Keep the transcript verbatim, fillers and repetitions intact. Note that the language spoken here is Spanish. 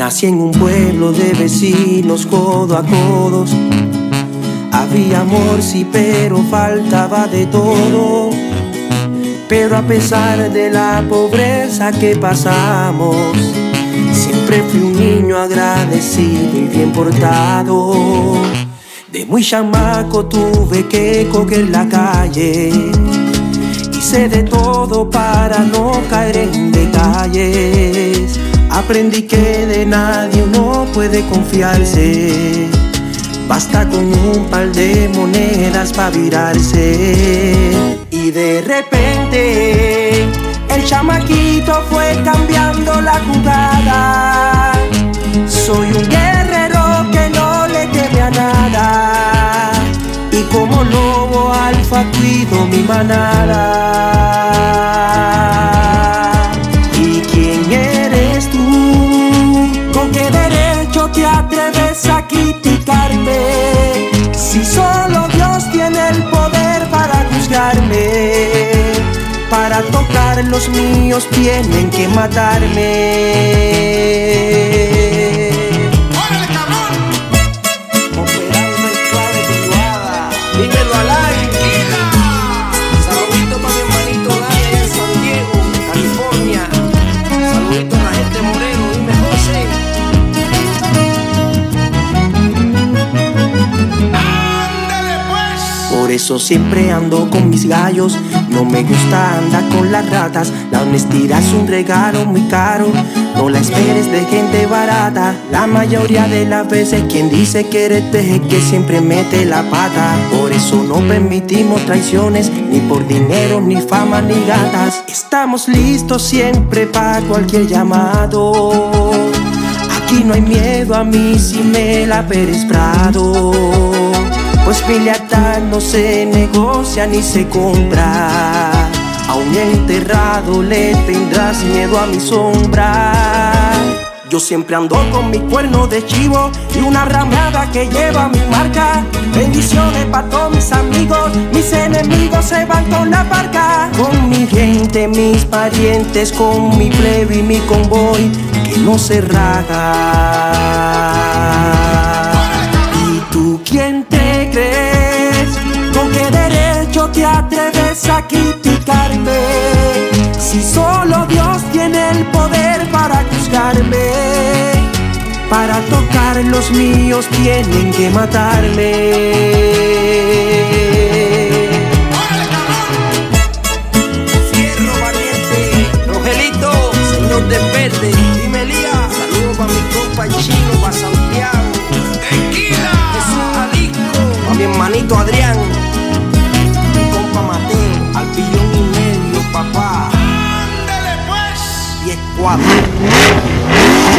Nací en un pueblo de vecinos codo a codos. Había amor sí, pero faltaba de todo. Pero a pesar de la pobreza que pasamos, siempre fui un niño agradecido y bien portado. De muy chamaco tuve que coger la calle. Hice de todo para no caer en detalles. Aprendí que de nadie uno puede confiarse. Basta con un par de monedas para virarse. Y de repente el chamaquito fue cambiando la jugada. Soy un guerrero que no le teme a nada. Y como lobo alfa cuido mi manada. ¿Y quién eres tú? ¿Con qué derecho te atreves a criticarme? Si solo Dios tiene el poder para juzgarme. Para tocar los míos tienen que matarme. Por eso siempre ando con mis gallos. No me gusta andar con las ratas. La honestidad es un regalo muy caro. No la esperes de gente barata. La mayoría de las veces quien dice que eres teje que siempre mete la pata. Por eso no permitimos traiciones, ni por dinero, ni fama, ni gatas. Estamos listos siempre para cualquier llamado. Aquí no hay miedo, a mí si me la Pérez Prado. Pues mi lealtad no se negocia ni se compra. A un enterrado le tendrás miedo a mi sombra. Yo siempre ando con mi cuerno de chivo y una ramada que lleva mi marca. Bendiciones para todos mis amigos, mis enemigos se van con la barca. Con mi gente, mis parientes, con mi plebe y mi convoy que no se raga. ¿Y tú quién te crees? ¿Con qué derecho te atreves a criticarme? Si solo Dios tiene el poder para juzgarme. Para tocar los míos tienen que matarme. Fierro valiente, Rogelito, señor de verde, dime Lía. Saludos para mi compa Chino, para Santiago. Tequila, Jesús Jalisco, para mi hermanito Adrián, mi compa Mateo, al billón y medio, papá. Ándale pues. Y escuadrón.